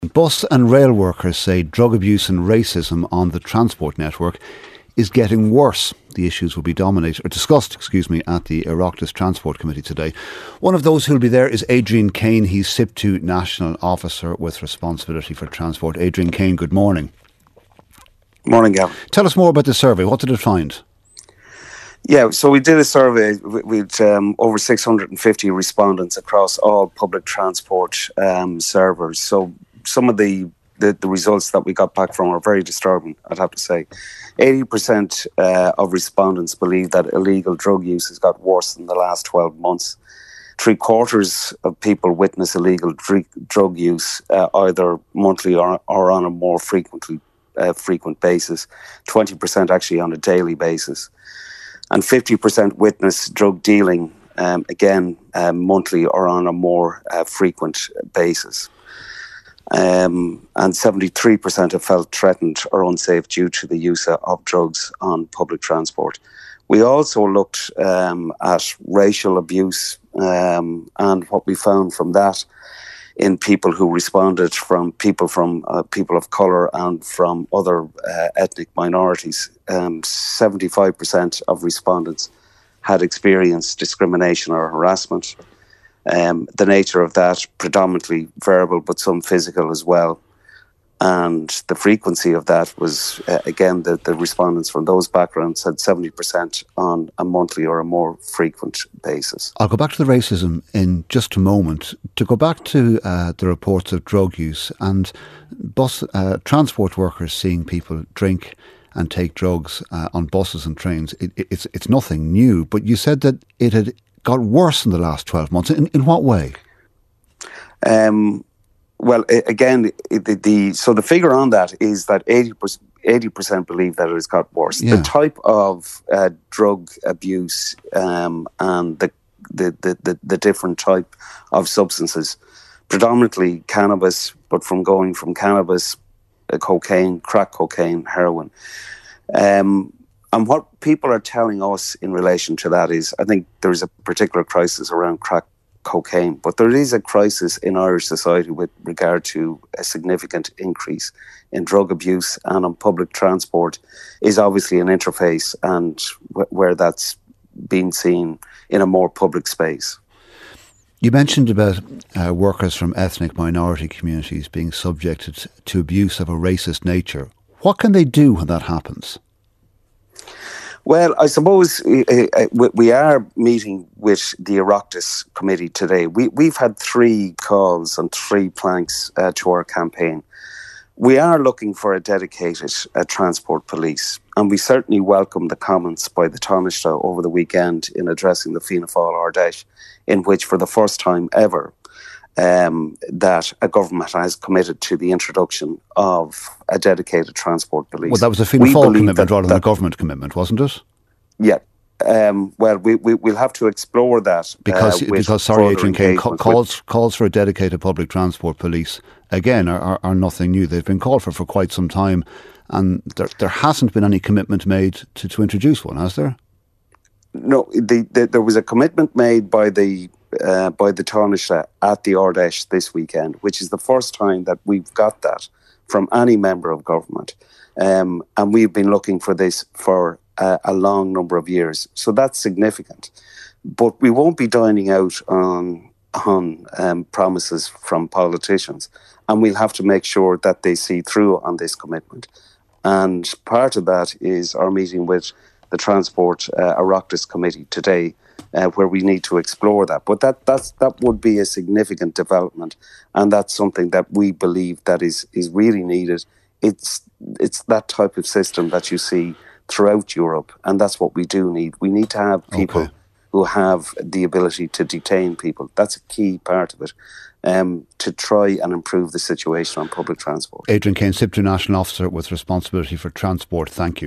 Bus and rail workers say drug abuse and racism on the transport network is getting worse. The issues will be discussed at the Oireachtas Transport Committee today. One of those who will be there is Adrian Kane. He's SIPTU National Officer with responsibility for transport. Adrian Kane, good morning. Morning, Gavin. Tell us more about the survey. What did it find? Yeah, so we did a survey with over 650 respondents across all public transport servers. So some of the results that we got back from are very disturbing, I'd have to say. 80% of respondents believe that illegal drug use has got worse in the last 12 months. 3/4 of people witness illegal drug use either monthly or on a more frequent basis. 20% actually on a daily basis. And 50% witness drug dealing, monthly or on a more frequent basis. And 73% have felt threatened or unsafe due to the use of drugs on public transport. We also looked at racial abuse and what we found from that in people who responded from people of colour and from other ethnic minorities. 75% of respondents had experienced discrimination or harassment. The nature of that, predominantly verbal, but some physical as well. And the frequency of that was, the respondents from those backgrounds had 70% on a monthly or a more frequent basis. I'll go back to the racism in just a moment. To go back to the reports of drug use and transport workers seeing people drink and take drugs on buses and trains, it's nothing new. But you said that it had got worse in the last 12 months. In what way? The figure on that is that 80% believe that it has got worse. Yeah. The type of drug abuse and the different type of substances, predominantly cannabis, but going from cannabis, cocaine, crack cocaine, heroin. And what people are telling us in relation to that is, I think there is a particular crisis around crack cocaine, but there is a crisis in Irish society with regard to a significant increase in drug abuse, and on public transport is obviously an interface and where that's being seen in a more public space. You mentioned about workers from ethnic minority communities being subjected to abuse of a racist nature. What can they do when that happens? Well, I suppose we are meeting with the Oireachtas Committee today. We've had 3 calls and 3 planks to our campaign. We are looking for a dedicated transport police, and we certainly welcome the comments by the Taoiseach over the weekend in addressing the Fianna Fáil Ardèche, in which for the first time ever that a government has committed to the introduction of a dedicated transport police. Well, that was a Fianna Fáil commitment rather than a government commitment, wasn't it? Yeah. We'll have to explore that. Because Adrian Kane, calls for a dedicated public transport police, again, are nothing new. They've been called for quite some time, and there hasn't been any commitment made to introduce one, has there? No, there was a commitment made by the Taoiseach at the Ardèche this weekend, which is the first time that we've got that from any member of government. And we've been looking for this for a long number of years. So that's significant. But we won't be dining out on promises from politicians. And we'll have to make sure that they see through on this commitment. And part of that is our meeting with the Transport Oireachtas Committee today, where we need to explore that. But that would be a significant development, and that's something that we believe that is really needed. It's that type of system that you see throughout Europe, and that's what we do need. We need to have people who have the ability to detain people. That's a key part of it, to try and improve the situation on public transport. Adrian Kane, SIPTU National Officer with responsibility for transport. Thank you.